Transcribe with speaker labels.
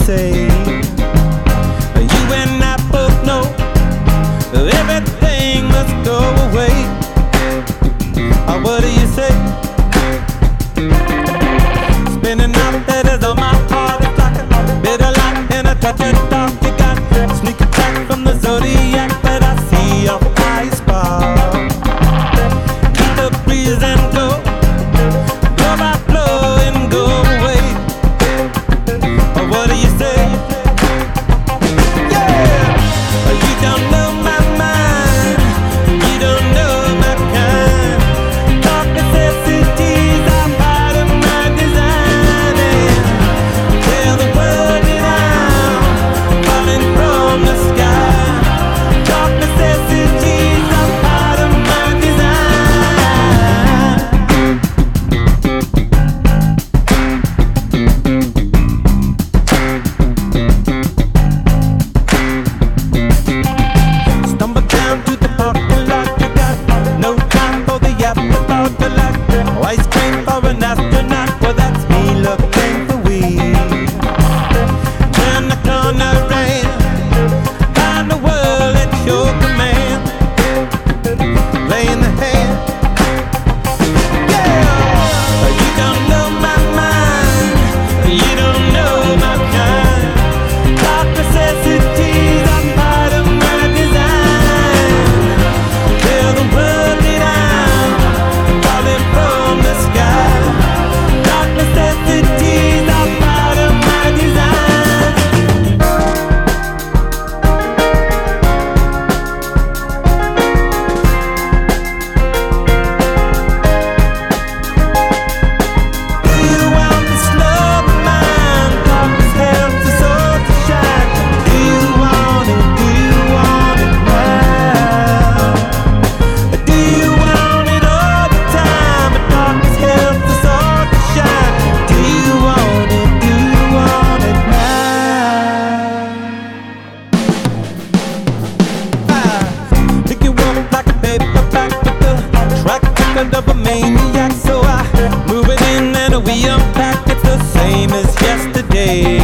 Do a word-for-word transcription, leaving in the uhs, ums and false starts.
Speaker 1: say? You and I both know everything must go away. Or what do you say? Spinning out letters on my heart, it's like a bitter light and a touch of dark. You got sneak attack from the zodiac, but I see your fire spark. Keep the breeze and go, blow by blow and go away. Or what do you say? Yeah, you don't know my mind, you don't know my kind. Dark necessities are part of my design. And tell the world that I'm falling from the sky. Dark necessities are part of my design. Stumble down to the parking lot, you got no time for the afterthought. The light, ice cream for an astronaut, well that's me looking for weed. Turn the corner and find the world at your command. Playing the hand. Yeah, you don't know my mind, you don't know my kind. Dark necessities are part of my design. Tell the world that I'm falling from the sky. Dark necessities are part of my design. Do you want this love of mine? Darkness helps us all to shine. Do you want it? Do you want it now? Do you want it all the time? But darkness helps us all to shine. Do you want it? Do you want it now? I pick you up like a paperback with the track record of a maniac. So I move it in and we unpack. It's the same as yesterday.